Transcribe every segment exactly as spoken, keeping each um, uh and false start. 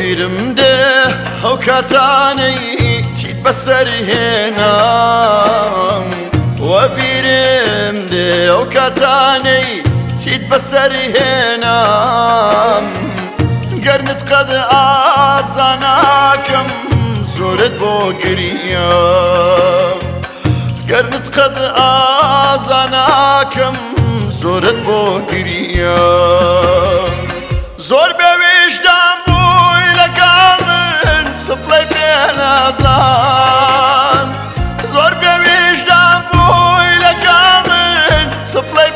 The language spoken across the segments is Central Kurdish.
وەبیرمدە ئەو کاتانەی چیت بەسەر هێنام وەبیرمدە ئەو کاتانەی چیت بەسەر هێنام گەرنت قەد ئازاناکەم زۆرت بۆ گریام گەرنت قەد ئازاناکەم زۆرت بۆ گریام زۆر بێویژدان بووی لەگەڵ من سفلەی پێنازان زۆر بێویژدان بووی لەگەڵ من سفلەی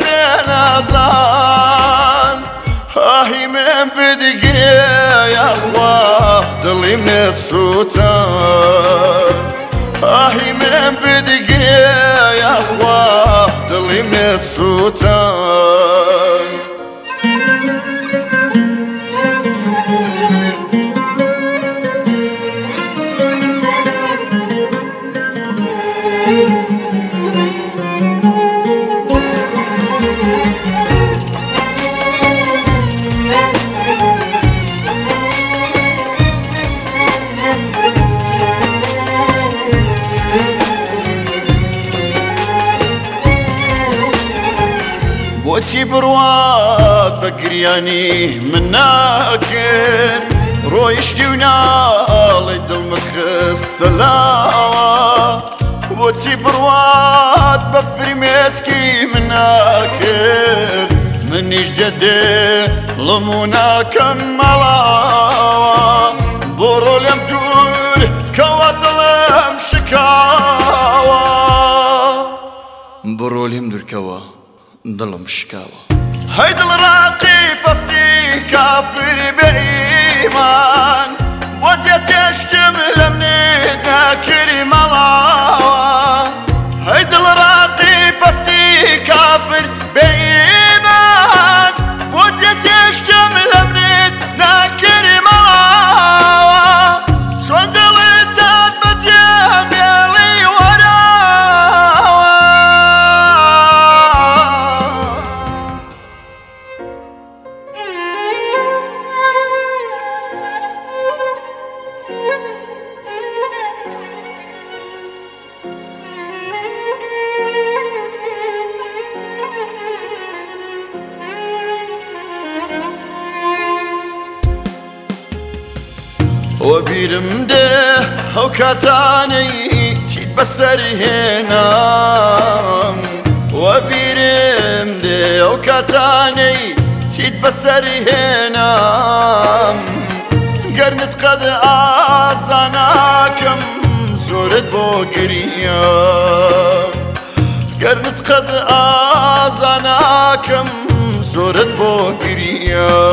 پێنازان ئاهی من بدگرێ یاخوا دڵی من سووتان ئاهی من بدگرێ یاخوا دڵی من سووتان بۆچی بڕوات بە گریانی من ناکرد ڕۆیشتی و ناڵی دڵمت خستە لاوە بۆچی بڕوات بە فرمێسکی من ناکرد منیش جەدێڵم و ناکەم مەڵاوە بۆڕۆ لێم دوور کەوە دڵم شکاوە بڕۆ لێم دوورکەوە دڵم شکاوە هەی دڵ ڕاقی پەستی کافر بە ئیمان بۆ جێ تێشتم لە منێت ناکری مەڵاوە هەی دڵ ڕاقی پەستی کافر بە ئیمان بۆ جێ تێشتم لە منێت ناکری مەڵاوە چۆن دڵت داد بەجێ بێڵی وەراوە وەبیرمدە ئەو کاتانەی چیت بەسەر هێنام وەبیرمدە ئەو کاتانەی چیت بەسەر هێنام گەرنت قەد ئازاناکەم زۆرت بۆ گریام گەرنت قەد ئازاناکەم زۆرت بۆ گریام